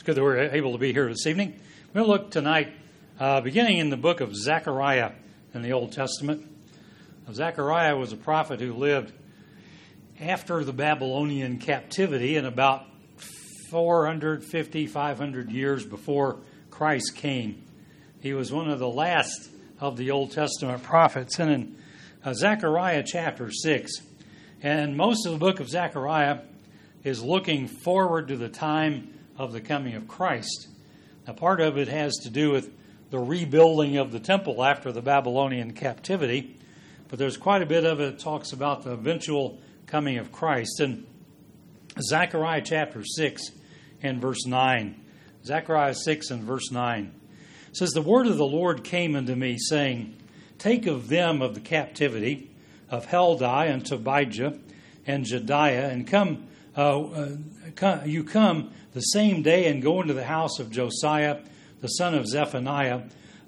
good that we're able to be here this evening. We're going to look tonight, beginning in the book of Zechariah in the Old Testament. Zechariah was a prophet who lived after the Babylonian captivity and about 500 years before Christ came. He was one of the last of the Old Testament prophets. And in Zechariah chapter 6, and most of the book of Zechariah is looking forward to the time of the coming of Christ. Now, part of it has to do with the rebuilding of the temple after the Babylonian captivity, but there's quite a bit of it that talks about the eventual coming of Christ. In Zechariah chapter 6 and verse 9, Zechariah 6 and verse 9, it says, "The word of the Lord came unto me, saying, Take of them of the captivity of Heldai and Tobijah and Jedaiah, and come the same day and go into the house of Josiah, the son of Zephaniah,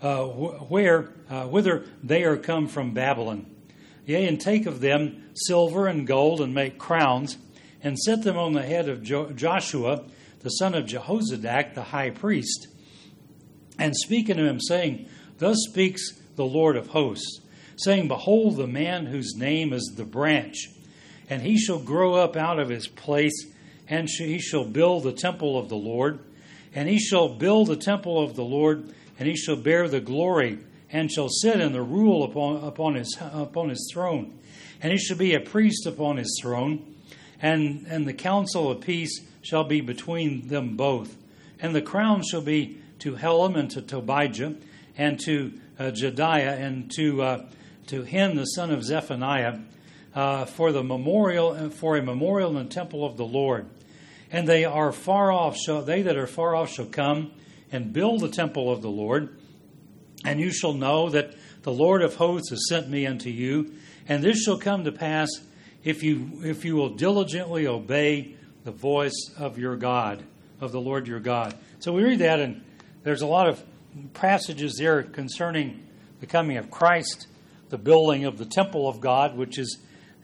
whither they are come from Babylon. Yea, and take of them silver and gold, and make crowns, and set them on the head of Joshua, the son of Jehozadak, the high priest. And speak unto him, saying, Thus speaks the Lord of hosts, saying, Behold, the man whose name is the branch, and he shall grow up out of his place, and he shall build the temple of the Lord. And he shall build the temple of the Lord, and he shall bear the glory, and shall sit in the rule upon his throne. And he shall be a priest upon his throne, and the counsel of peace shall be between them both. And the crown shall be to Helam and to Tobijah, and to Jedaiah, and to him the son of Zephaniah, for a memorial in the temple of the Lord. And they that are far off shall come and build the temple of the Lord. And you shall know that the Lord of hosts has sent me unto you. And this shall come to pass if you will diligently obey the voice of your God, of the Lord your God." So we read that, and there's a lot of passages there concerning the coming of Christ, the building of the temple of God, which is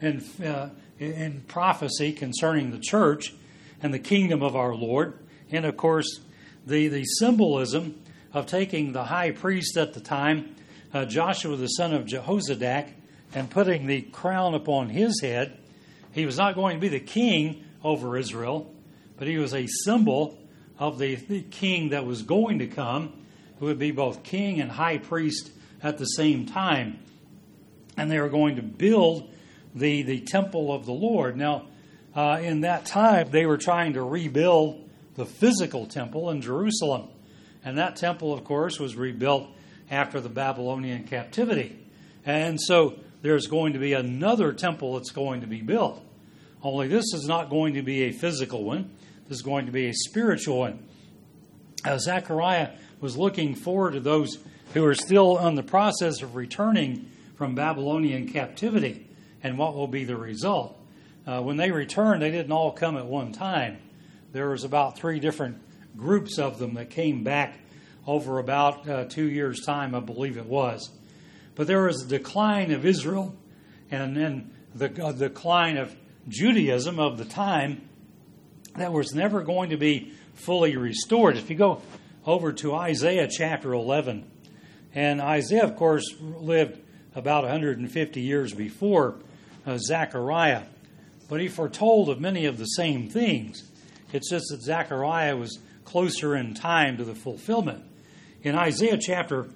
in prophecy concerning the church and the kingdom of our Lord. And, of course, the symbolism of taking the high priest at the time, Joshua the son of Jehozadak, and putting the crown upon his head. He was not going to be the king over Israel, but he was a symbol of the king that was going to come, who would be both king and high priest at the same time. And they were going to build the temple of the Lord. Now, in that time, they were trying to rebuild the physical temple in Jerusalem. And that temple, of course, was rebuilt after the Babylonian captivity. And so there's going to be another temple that's going to be built. Only this is not going to be a physical one. This is going to be a spiritual one. Zechariah was looking forward to those who are still in the process of returning from Babylonian captivity and what will be the result. When they returned, they didn't all come at one time. There was about 3 different groups of them that came back over about 2 years' time, I believe it was. But there was a decline of Israel, and then the decline of Judaism of the time that was never going to be fully restored. If you go over to Isaiah chapter 11, and Isaiah, of course, lived about 150 years before Zechariah, but he foretold of many of the same things. It's just that Zechariah was closer in time to the fulfillment. In Isaiah chapter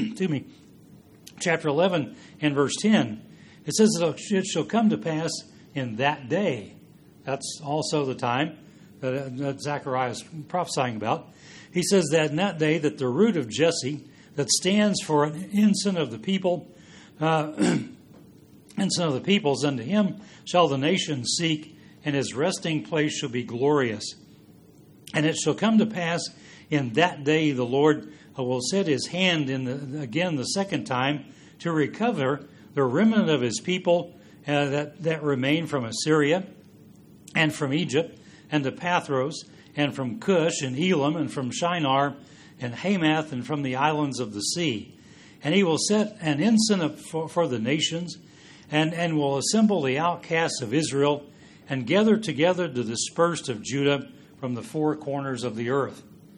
11 and verse 10, it says, "It shall come to pass in that day." That's also the time that Zechariah is prophesying about. He says that in that day that the root of Jesse, that stands for an ensign of the people, ensign of the peoples, unto him shall the nations seek, and his resting place shall be glorious. And it shall come to pass in that day the Lord will set his hand again the second time to recover the remnant of his people that remain from Assyria and from Egypt and the Pathros and from Cush and Elam and from Shinar and Hamath and from the islands of the sea. And he will set an ensign for the nations and will assemble the outcasts of Israel and gather together the dispersed of Judah from the four corners of the earth.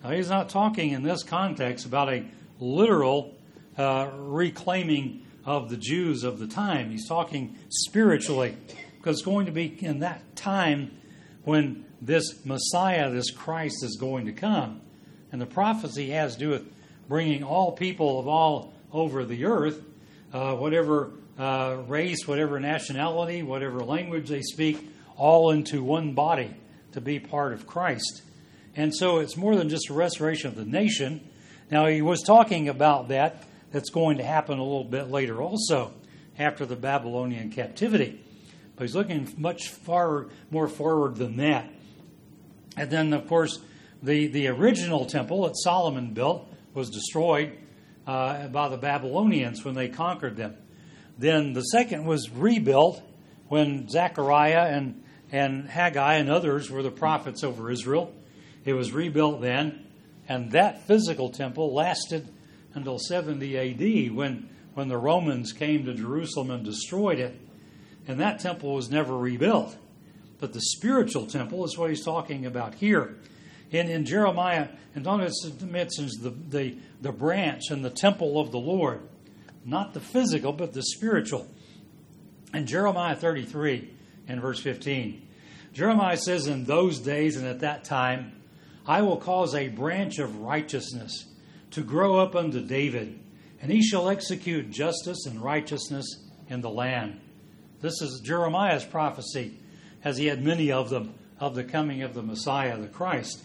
Now, he's not talking in this context about a literal reclaiming of the Jews of the time. He's talking spiritually, because it's going to be in that time when this Messiah, this Christ, is going to come. And the prophecy has to do with bringing all people of all over the earth, whatever race, whatever nationality, whatever language they speak, all into one body to be part of Christ. And so it's more than just a restoration of the nation. Now, he was talking about that's going to happen a little bit later also, after the Babylonian captivity. But he's looking much far more forward than that. And then, of course, the original temple that Solomon built was destroyed by the Babylonians when they conquered them. Then the second was rebuilt when Zechariah and Haggai and others were the prophets over Israel. It was rebuilt then, and that physical temple lasted until 70 A.D. when the Romans came to Jerusalem and destroyed it. And that temple was never rebuilt. But the spiritual temple is what he's talking about here. In Jeremiah, and notice it mentions the branch and the temple of the Lord. Not the physical, but the spiritual. In Jeremiah 33 and verse 15, Jeremiah says, "In those days and at that time, I will cause a branch of righteousness to grow up unto David, and he shall execute justice and righteousness in the land." This is Jeremiah's prophecy, as he had many of them, of the coming of the Messiah, the Christ.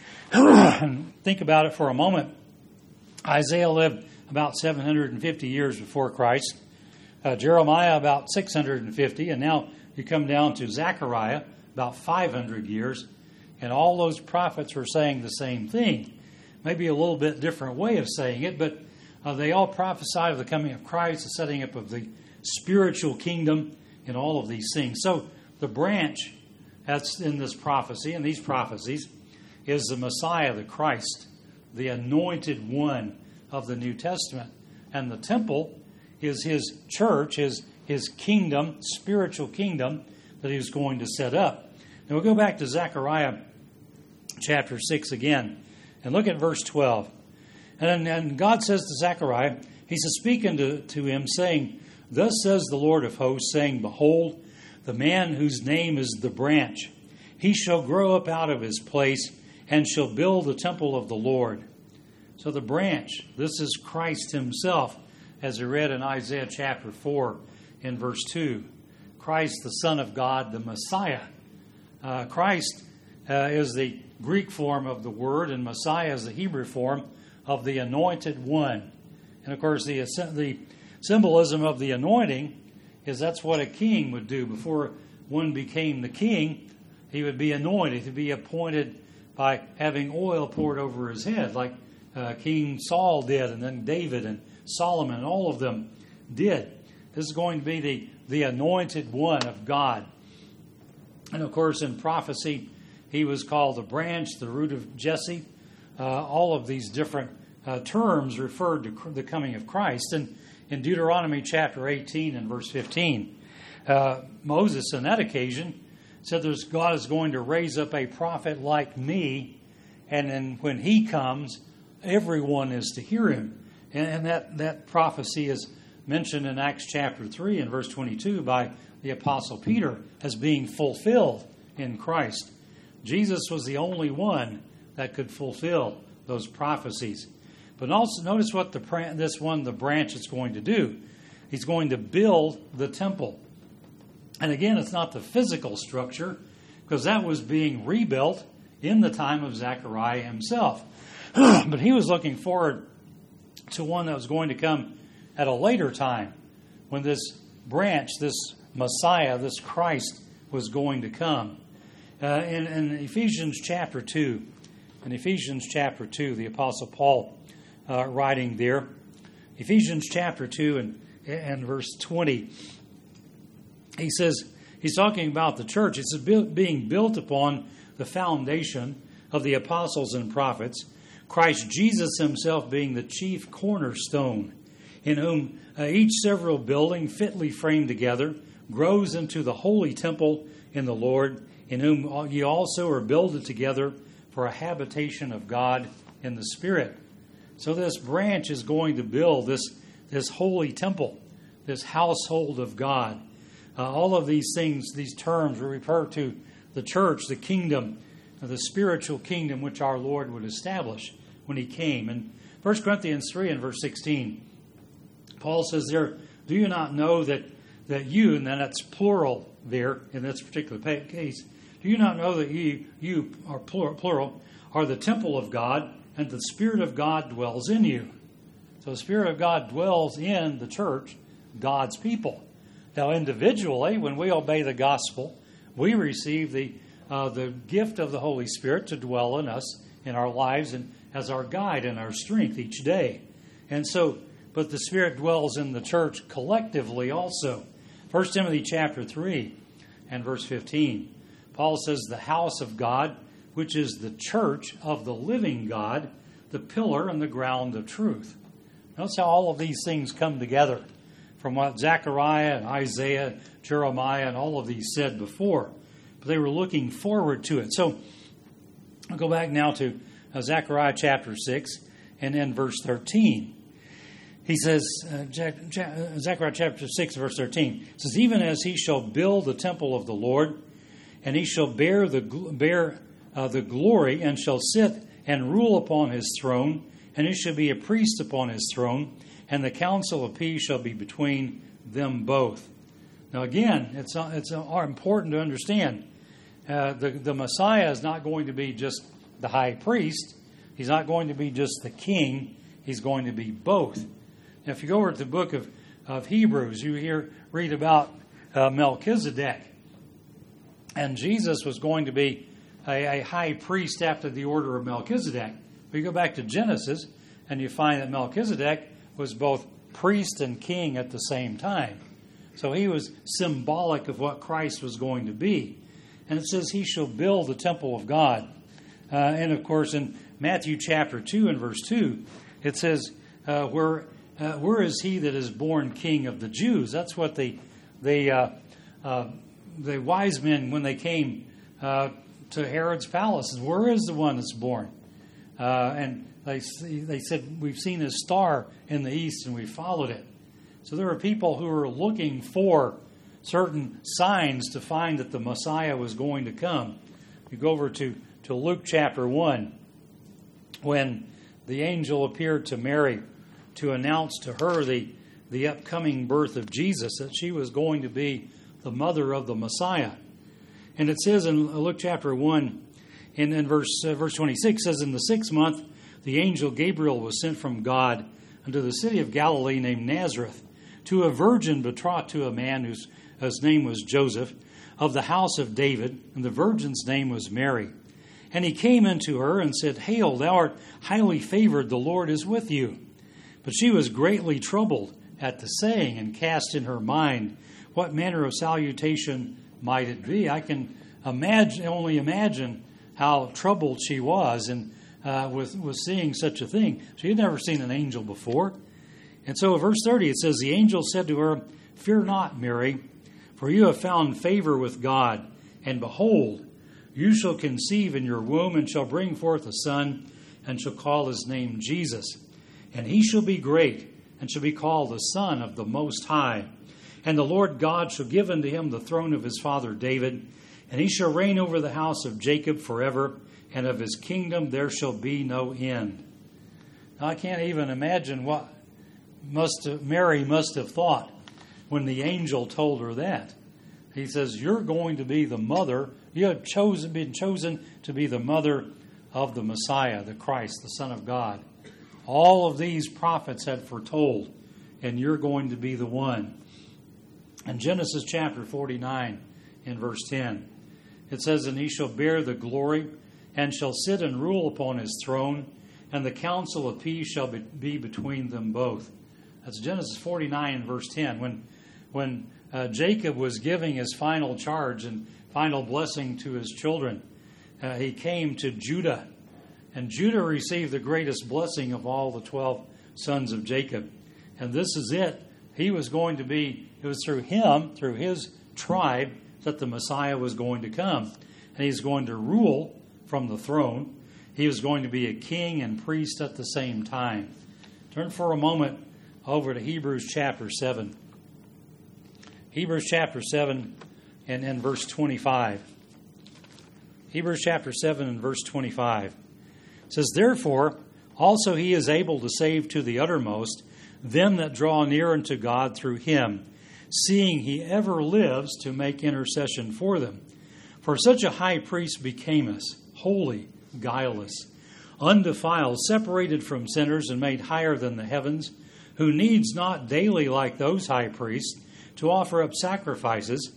Think about it for a moment. Isaiah lived about 750 years before Christ. Jeremiah about 650, and now you come down to Zechariah, about 500 years, and all those prophets were saying the same thing. Maybe a little bit different way of saying it, but they all prophesied of the coming of Christ, the setting up of the spiritual kingdom, and all of these things. So the branch that's in this prophecy, and these prophecies, is the Messiah, the Christ, the anointed one of the New Testament. And the temple is his church, his kingdom, spiritual kingdom that he was going to set up. Now we'll go back to Zechariah chapter 6 again and look at verse 12. And God says to Zechariah, he's speaking to him, saying, "Thus says the Lord of hosts, saying, Behold, the man whose name is the branch, he shall grow up out of his place and shall build the temple of the Lord." So the branch, this is Christ himself, as we read in Isaiah chapter 4 in verse 2. Christ, the Son of God, the Messiah. Christ is the Greek form of the word, and Messiah is the Hebrew form of the anointed one. And of course, the symbolism of the anointing is that's what a king would do. Before one became the king, he would be anointed. He'd be appointed by having oil poured over his head, like King Saul did, and then David and Solomon, all of them did. This is going to be the anointed one of God. And of course, in prophecy, he was called the branch, the root of Jesse. All of these different terms referred to the coming of Christ. And in Deuteronomy chapter 18 and verse 15, Moses, on that occasion, said God is going to raise up a prophet like me, and then when he comes, everyone is to hear him. And that prophecy is mentioned in Acts chapter 3 and verse 22 by the Apostle Peter as being fulfilled in Christ. Jesus was the only one that could fulfill those prophecies. But also notice what the branch is going to do. He's going to build the temple. And again, it's not the physical structure, because that was being rebuilt in the time of Zechariah himself. But he was looking forward to one that was going to come at a later time, when this branch, this Messiah, this Christ was going to come. In Ephesians chapter 2, the Apostle Paul writing there, Ephesians chapter 2 and verse 20, he says, he's talking about the church. It's being built upon the foundation of the apostles and prophets, Christ Jesus himself being the chief cornerstone, in whom each several building fitly framed together grows into the holy temple in the Lord, in whom ye also are builded together for a habitation of God in the Spirit. So this branch is going to build this holy temple, this household of God. All of these things, these terms refer to the church, the kingdom, the spiritual kingdom which our Lord would establish when he came. In 1 Corinthians 3 and verse 16, Paul says there, do you not know that you, and then that's plural there in this particular case, do you not know that you are plural, are the temple of God, and the Spirit of God dwells in you? So the Spirit of God dwells in the church, God's people. Now individually, when we obey the gospel, we receive the gift of the Holy Spirit to dwell in us, in our lives, and as our guide and our strength each day. And so, but the Spirit dwells in the church collectively also. 1 Timothy chapter 3 and verse 15. Paul says, the house of God, which is the church of the living God, the pillar and the ground of truth. Notice how all of these things come together from what Zechariah and Isaiah, Jeremiah, and all of these said before. But they were looking forward to it. So I'll go back now to Zechariah chapter 6 and then verse 13. He says, Zechariah chapter 6, verse 13, it says, even as he shall build the temple of the Lord, and he shall bear the glory, and shall sit and rule upon his throne, and he shall be a priest upon his throne, and the council of peace shall be between them both. Now again, it's important to understand, the Messiah is not going to be just the high priest. He's not going to be just the king. He's going to be both. Now, if you go over to the book of Hebrews, you read about Melchizedek. And Jesus was going to be a high priest after the order of Melchizedek. But you go back to Genesis, and you find that Melchizedek was both priest and king at the same time. So he was symbolic of what Christ was going to be. And it says, he shall build the temple of God. And of course, in Matthew chapter 2 and verse 2, it says, where is he that is born king of the Jews? That's what the wise men, when they came to Herod's palace, where is the one that's born? And they said, we've seen his star in the east and we followed it. So there were people who were looking for certain signs to find that the Messiah was going to come. You go over to Luke chapter 1, when the angel appeared to Mary to announce to her the upcoming birth of Jesus, that she was going to be the mother of the Messiah. And it says in Luke chapter 1, in verse 26, says, in the 6th month, the angel Gabriel was sent from God unto the city of Galilee named Nazareth, to a virgin betrothed to a man whose name was Joseph, of the house of David, and the virgin's name was Mary. And he came unto her and said, Hail, thou art highly favored, the Lord is with you. But she was greatly troubled at the saying, and cast in her mind what manner of salutation might it be. I can only imagine how troubled she was and with seeing such a thing. She had never seen an angel before. And so in verse 30 it says, the angel said to her, Fear not, Mary, for you have found favor with God. And behold, you shall conceive in your womb, and shall bring forth a son, and shall call his name Jesus. And he shall be great, and shall be called the Son of the Most High. And the Lord God shall give unto him the throne of his father David, and he shall reign over the house of Jacob forever, and of his kingdom there shall be no end. Now, I can't even imagine what Mary must have thought when the angel told her that. He says, you're going to be the mother, you have been chosen to be the mother of the Messiah, the Christ, the Son of God. All of these prophets had foretold, and you're going to be the one. In Genesis chapter 49, in verse 10, it says, And he shall bear the glory, and shall sit and rule upon his throne, and the council of peace shall be between them both. That's Genesis 49 and verse 10. When Jacob was giving his final charge and final blessing to his children, he came to Judah. And Judah received the greatest blessing of all the 12 sons of Jacob. And this is it. He was going to be, it was through him, through his tribe, that the Messiah was going to come. And he's going to rule from the throne. He was going to be a king and priest at the same time. Turn for a moment over to Hebrews chapter 7. Hebrews chapter 7 and verse 25. Hebrews chapter 7 and verse 25. It says, "Therefore also he is able to save to the uttermost them that draw near unto God through him, seeing he ever lives to make intercession for them. For such a high priest became us, holy, guileless, undefiled, separated from sinners, and made higher than the heavens, who needs not daily like those high priests to offer up sacrifices,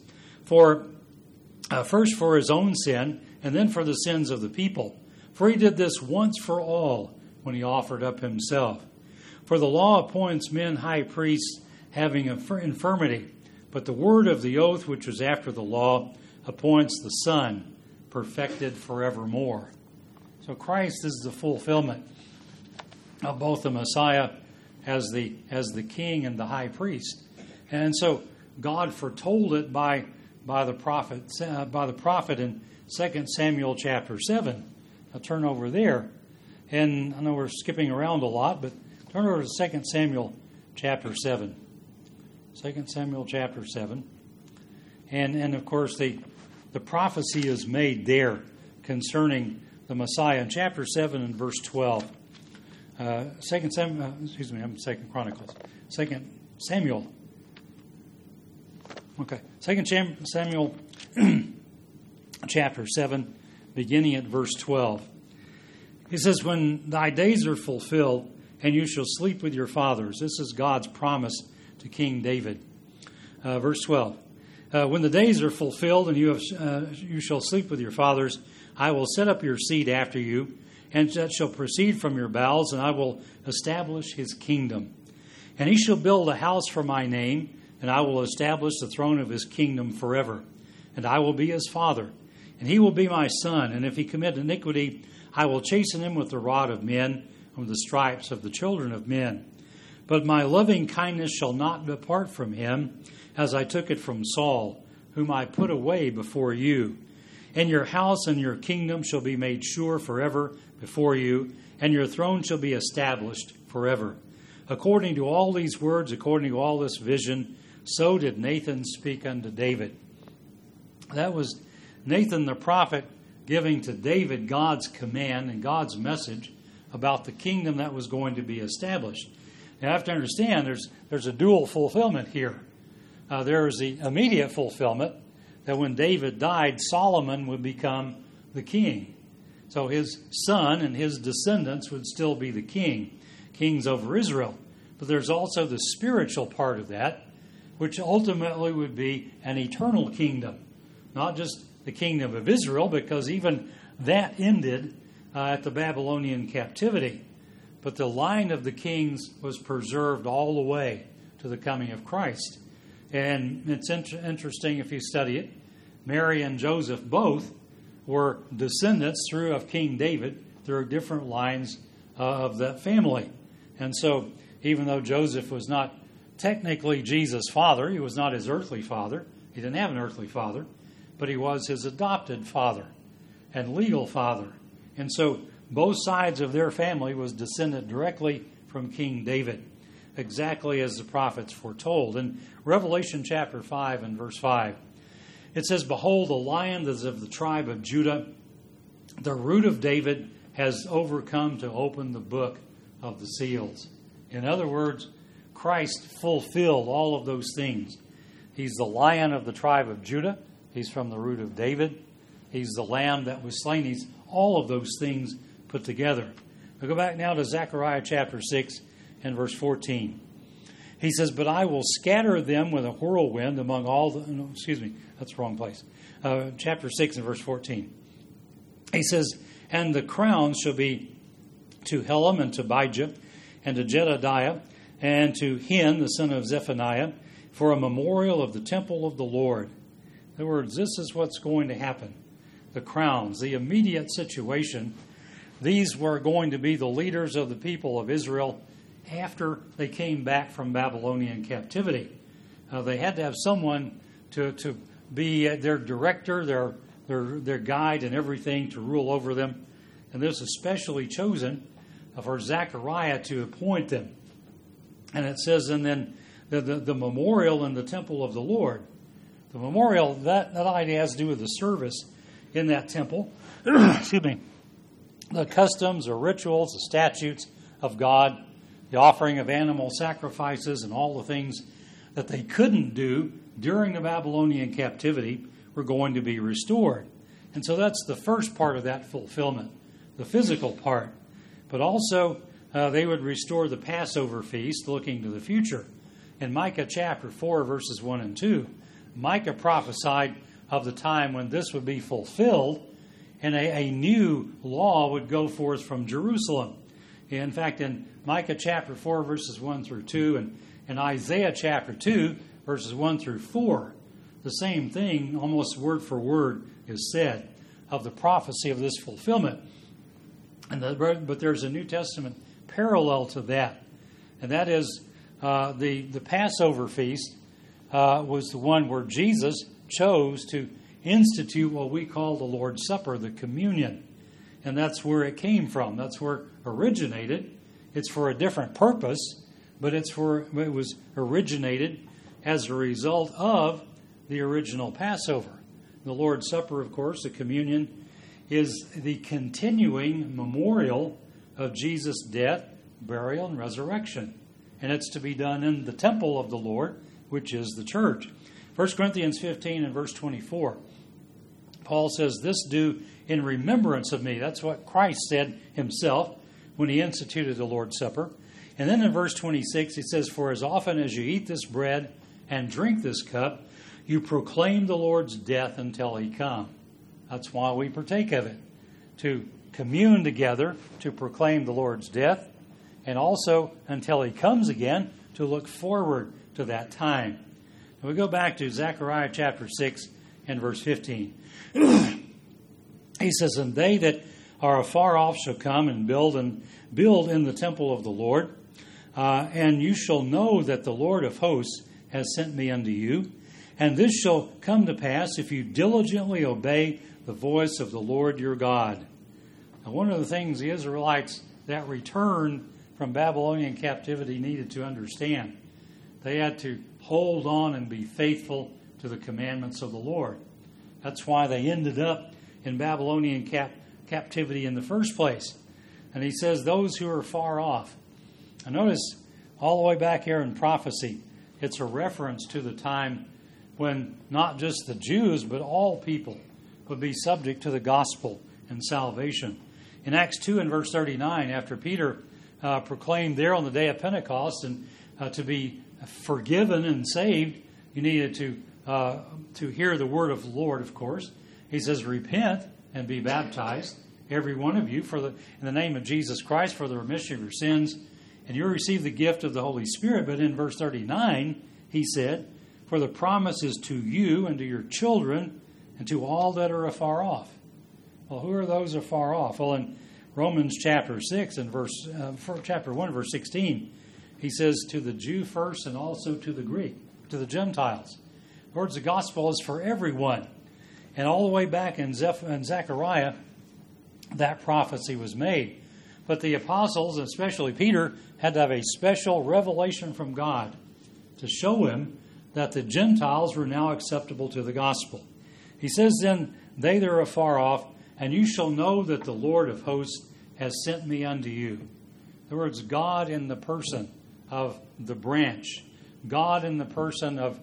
first for his own sin, and then for the sins of the people. For he did this once for all when he offered up himself. For the law appoints men high priests having infirmity, but the word of the oath which was after the law appoints the Son, perfected forevermore." So Christ is the fulfillment of both the Messiah as the king and the high priest. And so God foretold it by the prophet in 2 Samuel chapter 7. Now turn over there. And I know we're skipping around a lot, but turn over to 2 Samuel chapter 7. 2 Samuel chapter 7. And of course, the prophecy is made there concerning the Messiah in chapter 7 and verse 12. 2 Chronicles. 2 Samuel. Okay. 2 Samuel chapter 7, beginning at verse 12. He says, "When thy days are fulfilled, and you shall sleep with your fathers." This is God's promise to King David. Verse 12. "When the days are fulfilled, and you shall sleep with your fathers, I will set up your seed after you, and that shall proceed from your bowels, and I will establish his kingdom. And he shall build a house for my name, and I will establish the throne of his kingdom forever. And I will be his father, and he will be my son. And if he commit iniquity, I will chasten him with the rod of men, and with the stripes of the children of men. But my loving kindness shall not depart from him, as I took it from Saul, whom I put away before you. And your house and your kingdom shall be made sure forever before you, and your throne shall be established forever. According to all these words, according to all this vision, so did Nathan speak unto David." That was Nathan the prophet giving to David God's command and God's message about the kingdom that was going to be established. Now, you have to understand there's a dual fulfillment here. There is the immediate fulfillment that when David died, Solomon would become the king. So his son and his descendants would still be the kings over Israel. But there's also the spiritual part of that, which ultimately would be an eternal kingdom. Not just the kingdom of Israel, because even that ended at the Babylonian captivity. But the line of the kings was preserved all the way to the coming of Christ. And it's interesting if you study it. Mary and Joseph both were descendants of King David through different lines of that family. And so even though Joseph was not technically Jesus' father, he was not his earthly father. He didn't have an earthly father, but he was his adopted father and legal father. And so both sides of their family was descended directly from King David, exactly as the prophets foretold. In Revelation chapter 5 and verse 5, it says, "Behold, the lion that is of the tribe of Judah, the root of David, has overcome to open the book of the seals." In other words, Christ fulfilled all of those things. He's the lion of the tribe of Judah. He's from the root of David. He's the lamb that was slain. He's all of those things put together. We'll go back now to Zechariah chapter 6 and verse 14. He says, "But I will scatter them with a whirlwind among all the..." No, excuse me, that's the wrong place. Chapter 6 and verse 14. He says, "And the crowns shall be to Helam and to Bijah and to Jedediah and to Hin, the son of Zephaniah, for a memorial of the temple of the Lord." In other words, this is what's going to happen. The crowns, the immediate situation, these were going to be the leaders of the people of Israel after they came back from Babylonian captivity. They had to have someone to be their director, their guide and everything, to rule over them. And this was specially chosen for Zechariah to appoint them. And it says, and then the memorial in the temple of the Lord. The memorial, that idea has to do with the service in that temple. Excuse me. The customs or rituals, the statutes of God, the offering of animal sacrifices, and all the things that they couldn't do during the Babylonian captivity were going to be restored. And so that's the first part of that fulfillment, the physical part. But also, they would restore the Passover feast, looking to the future. In Micah chapter 4, verses 1 and 2, Micah prophesied of the time when this would be fulfilled, and a new law would go forth from Jerusalem. In fact, in Micah chapter 4, verses 1 through 2, and Isaiah chapter 2, verses 1 through 4, the same thing, almost word for word, is said of the prophecy of this fulfillment. But there's a New Testament parallel to that, and that is the Passover feast was the one where Jesus chose to institute what we call the Lord's Supper, the communion. And that's where it came from. That's where it originated. It's for a different purpose, but it was originated as a result of the original Passover. The Lord's Supper, of course, the communion, is the continuing memorial of Jesus' death, burial, and resurrection. And it's to be done in the temple of the Lord, which is the church. 1 Corinthians 15 and verse 24. Paul says, "This do in remembrance of me." That's what Christ said himself when he instituted the Lord's Supper. And then in verse 26, he says, "For as often as you eat this bread and drink this cup, you proclaim the Lord's death until he come." That's why we partake of it, to commune together, to proclaim the Lord's death, and also until he comes again, to look forward to that time. And we go back to Zechariah chapter 6 and verse 15. He says, "And they that are afar off shall come and build in the temple of the Lord. And you shall know that the Lord of hosts has sent me unto you. And this shall come to pass if you diligently obey the voice of the Lord your God." Now, one of the things the Israelites that returned from Babylonian captivity needed to understand, they had to hold on and be faithful to the commandments of the Lord. That's why they ended up in Babylonian captivity in the first place. And he says, those who are far off. And notice, all the way back here in prophecy, it's a reference to the time when not just the Jews, but all people would be subject to the gospel and salvation. In Acts 2 and verse 39, after Peter proclaimed there on the day of Pentecost, and to be forgiven and saved, you needed to hear the word of the Lord, of course. He says, "Repent and be baptized, every one of you, in the name of Jesus Christ, for the remission of your sins, and you'll receive the gift of the Holy Spirit." But in verse 39, he said, "For the promise is to you and to your children and to all that are afar off." Well, who are those afar off? Well, in Romans chapter 6 and chapter 1, verse 16, he says, "To the Jew first and also to the Greek, to the Gentiles." In other words, the gospel is for everyone. And all the way back in Zechariah, that prophecy was made. But the apostles, especially Peter, had to have a special revelation from God to show him that the Gentiles were now acceptable to the gospel. He says, "Then they that are afar off, and you shall know that the Lord of hosts has sent me unto you." In other words, God in the person of the branch, God in the person of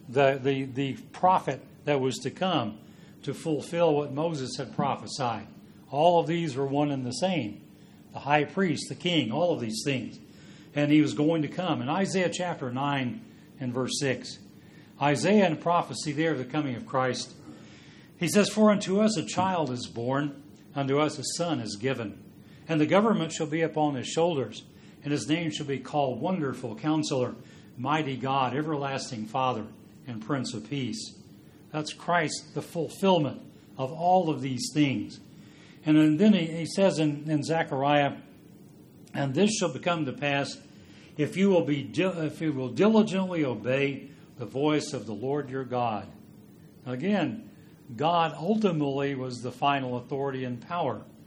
the prophet that was to come to fulfill what Moses had prophesied. All of these were one and the same. The high priest, the king, all of these things. And he was going to come. In Isaiah chapter 9 and verse 6, Isaiah in prophecy there of the coming of Christ, he says, "For unto us a child is born, unto us a son is given, and the government shall be upon his shoulders, and his name shall be called Wonderful Counselor, Mighty God, Everlasting Father, and Prince of Peace." That's Christ, the fulfillment of all of these things. And then he says in Zechariah, "And this shall come to pass if you will diligently obey the voice of the Lord your God." Again, God ultimately was the final authority and power.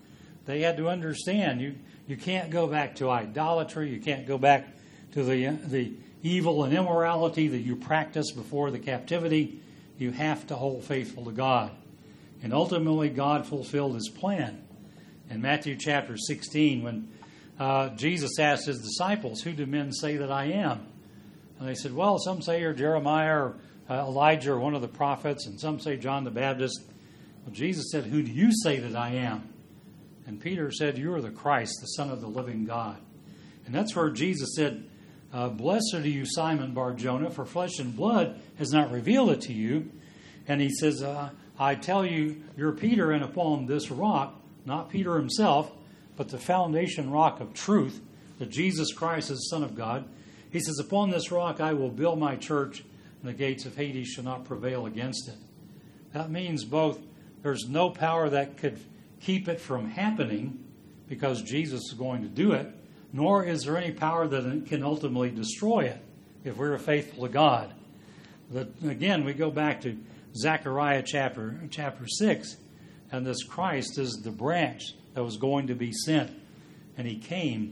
they had to understand you can't go back to idolatry. You can't go back to the evil and immorality that you practiced before the captivity. You have to hold faithful to God. And ultimately, God fulfilled His plan. In Matthew chapter 16, when Jesus asked His disciples, "Who do men say that I am?" And they said, "Well, some say you're Jeremiah or Elijah or one of the prophets, and some say John the Baptist." Well, Jesus said, "Who do you say that I am?" And Peter said, "You are the Christ, the Son of the living God." And that's where Jesus said, "Blessed are you, Simon Bar-Jonah, for flesh and blood has not revealed it to you." And He says, "I tell you, you're Peter, and upon this rock," not Peter himself, but the foundation rock of truth, that Jesus Christ is the Son of God. He says, "Upon this rock I will build my church, and the gates of Hades shall not prevail against it." That means both there's no power that could keep it from happening because Jesus is going to do it, nor is there any power that can ultimately destroy it if we're faithful to God. But again, we go back to Zechariah chapter 6, and this Christ is the branch that was going to be sent. And He came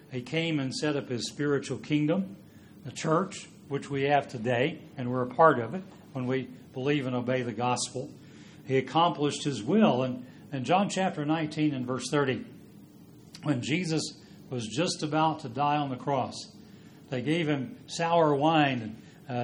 and set up His spiritual kingdom, the church, which we have today, and we're a part of it when we believe and obey the gospel. He accomplished His will. And in John chapter 19 and verse 30, when Jesus was just about to die on the cross, they gave Him sour wine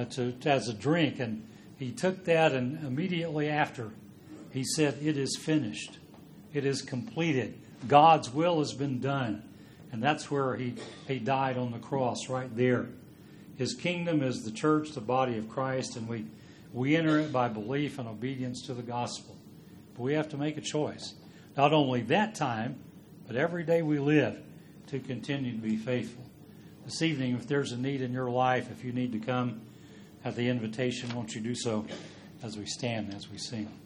as a drink, and He took that, and immediately after, He said, "It is finished. It is completed. God's will has been done." And that's where He died on the cross, right there. His kingdom is the church, the body of Christ, and we enter it by belief and obedience to the gospel. But we have to make a choice. Not only that time, but every day we live to continue to be faithful. This evening, if there's a need in your life, if you need to come at the invitation, won't you do so as we stand, as we sing.